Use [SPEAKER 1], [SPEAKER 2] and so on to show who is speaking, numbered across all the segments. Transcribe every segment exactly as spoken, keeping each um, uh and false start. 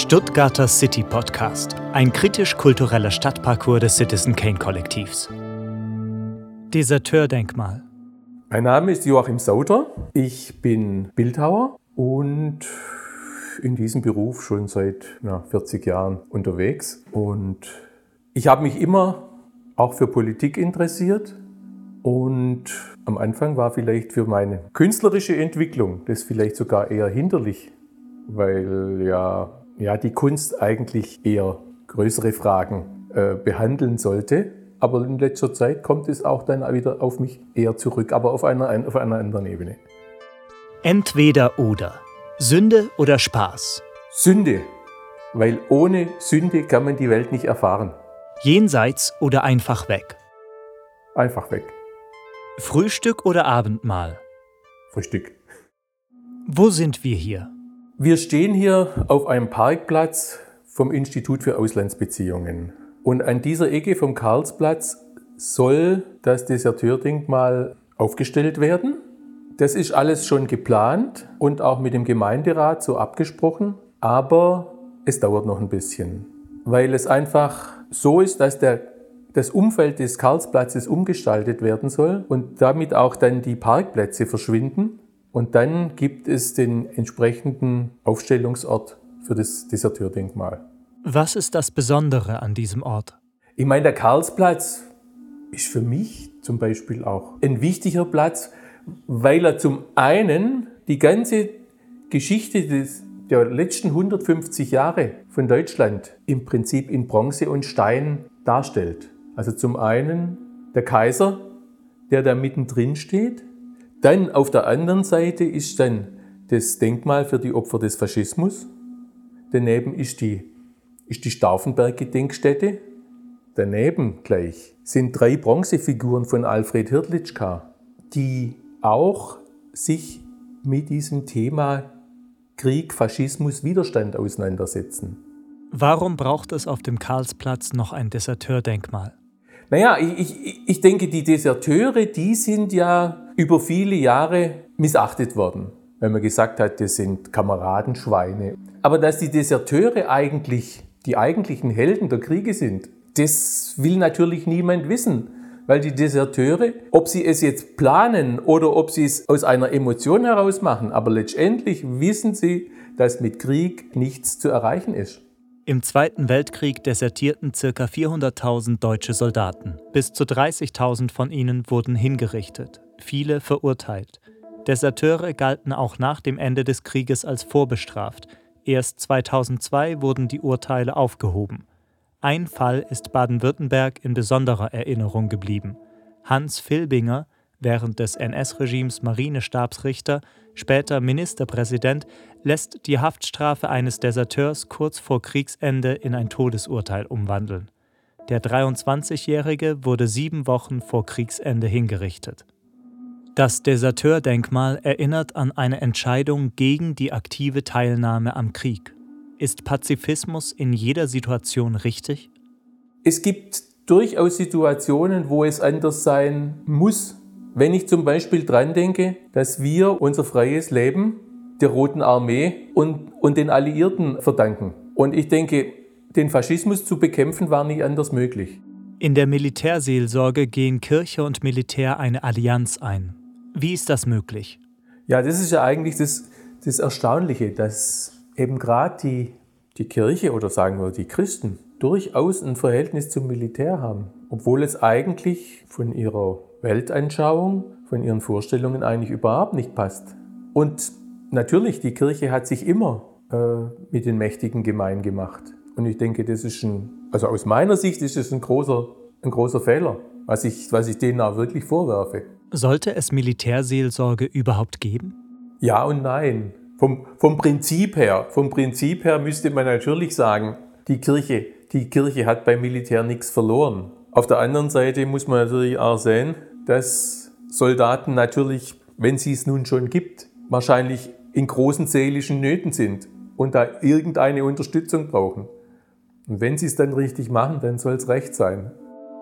[SPEAKER 1] Stuttgarter City Podcast, ein kritisch-kultureller Stadtparcours des Citizen Kane Kollektivs. Deserteurdenkmal.
[SPEAKER 2] Mein Name ist Joachim Sauter, ich bin Bildhauer und in diesem Beruf schon seit ja, vierzig Jahren unterwegs. Und ich habe mich immer auch für Politik interessiert und am Anfang war vielleicht für meine künstlerische Entwicklung das vielleicht sogar eher hinderlich, weil ja, ja die Kunst eigentlich eher größere Fragen äh, behandeln sollte. Aber in letzter Zeit kommt es auch dann wieder auf mich eher zurück, aber auf einer, auf einer anderen Ebene.
[SPEAKER 1] Entweder oder. Sünde oder Spaß.
[SPEAKER 2] Sünde, weil ohne Sünde kann man die Welt nicht erfahren.
[SPEAKER 1] Jenseits oder einfach weg.
[SPEAKER 2] Einfach weg.
[SPEAKER 1] Frühstück oder Abendmahl.
[SPEAKER 2] Frühstück.
[SPEAKER 1] Wo sind wir hier?
[SPEAKER 2] Wir stehen hier auf einem Parkplatz vom Institut für Auslandsbeziehungen. Und an dieser Ecke vom Karlsplatz soll das Deserteurdenkmal aufgestellt werden. Das ist alles schon geplant und auch mit dem Gemeinderat so abgesprochen. Aber es dauert noch ein bisschen, weil es einfach so ist, dass der, das Umfeld des Karlsplatzes umgestaltet werden soll und damit auch dann die Parkplätze verschwinden. Und dann gibt es den entsprechenden Aufstellungsort für das Deserteurdenkmal.
[SPEAKER 1] Was ist das Besondere an diesem Ort?
[SPEAKER 2] Ich meine, der Karlsplatz ist für mich zum Beispiel auch ein wichtiger Platz, weil er zum einen die ganze Geschichte des, der letzten hundertfünfzig Jahre von Deutschland im Prinzip in Bronze und Stein darstellt. Also zum einen der Kaiser, der da mittendrin steht. Dann auf der anderen Seite ist dann das Denkmal für die Opfer des Faschismus. Daneben ist die, ist die Stauffenberg-Gedenkstätte. Daneben gleich sind drei Bronzefiguren von Alfred Hrdlicka, die auch sich mit diesem Thema Krieg, Faschismus, Widerstand auseinandersetzen.
[SPEAKER 1] Warum braucht es auf dem Karlsplatz noch ein Deserteurdenkmal?
[SPEAKER 2] Naja, ich, ich, ich denke, die Deserteure, die sind ja über viele Jahre missachtet worden, weil man gesagt hat, das sind Kameradenschweine. Aber dass die Deserteure eigentlich die eigentlichen Helden der Kriege sind, das will natürlich niemand wissen. Weil die Deserteure, ob sie es jetzt planen oder ob sie es aus einer Emotion heraus machen, aber letztendlich wissen sie, dass mit Krieg nichts zu erreichen ist.
[SPEAKER 1] Im Zweiten Weltkrieg desertierten ca. vierhunderttausend deutsche Soldaten. Bis zu dreißigtausend von ihnen wurden hingerichtet, viele verurteilt. Deserteure galten auch nach dem Ende des Krieges als vorbestraft. Erst zweitausendzwei wurden die Urteile aufgehoben. Ein Fall ist Baden-Württemberg in besonderer Erinnerung geblieben. Hans Filbinger, während des N S-Regimes Marinestabsrichter, später Ministerpräsident, lässt die Haftstrafe eines Deserteurs kurz vor Kriegsende in ein Todesurteil umwandeln. Der dreiundzwanzigjährige wurde sieben Wochen vor Kriegsende hingerichtet. Das Deserteurdenkmal erinnert an eine Entscheidung gegen die aktive Teilnahme am Krieg. Ist Pazifismus in jeder Situation richtig?
[SPEAKER 2] Es gibt durchaus Situationen, wo es anders sein muss. Wenn ich zum Beispiel dran denke, dass wir unser freies Leben der Roten Armee und, und den Alliierten verdanken. Und ich denke, den Faschismus zu bekämpfen war nicht anders möglich.
[SPEAKER 1] In der Militärseelsorge gehen Kirche und Militär eine Allianz ein. Wie ist das möglich?
[SPEAKER 2] Ja, das ist ja eigentlich das, das Erstaunliche, dass eben gerade die, die Kirche oder sagen wir die Christen durchaus ein Verhältnis zum Militär haben, obwohl es eigentlich von ihrer Weltanschauung, von ihren Vorstellungen eigentlich überhaupt nicht passt. Und natürlich, die Kirche hat sich immer äh, mit den Mächtigen gemein gemacht. Und ich denke, das ist ein, also aus meiner Sicht ist es ein großer, ein großer Fehler, was ich, was ich denen auch wirklich vorwerfe.
[SPEAKER 1] Sollte es Militärseelsorge überhaupt geben?
[SPEAKER 2] Ja und nein. Vom, vom Prinzip her, vom Prinzip her müsste man natürlich sagen, die Kirche, die Kirche hat beim Militär nichts verloren. Auf der anderen Seite muss man natürlich auch sehen, dass Soldaten natürlich, wenn sie es nun schon gibt, wahrscheinlich in großen seelischen Nöten sind und da irgendeine Unterstützung brauchen. Und wenn sie es dann richtig machen, dann soll es recht sein.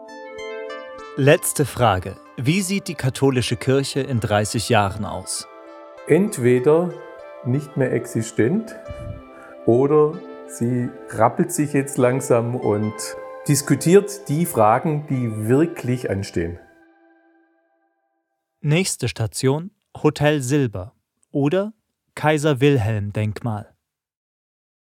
[SPEAKER 1] Letzte Frage. Wie sieht die katholische Kirche in dreißig Jahren aus?
[SPEAKER 2] Entweder nicht mehr existent oder Sie rappelt sich jetzt langsam und diskutiert die Fragen, die wirklich anstehen.
[SPEAKER 1] Nächste Station: Hotel Silber oder Kaiser-Wilhelm-Denkmal.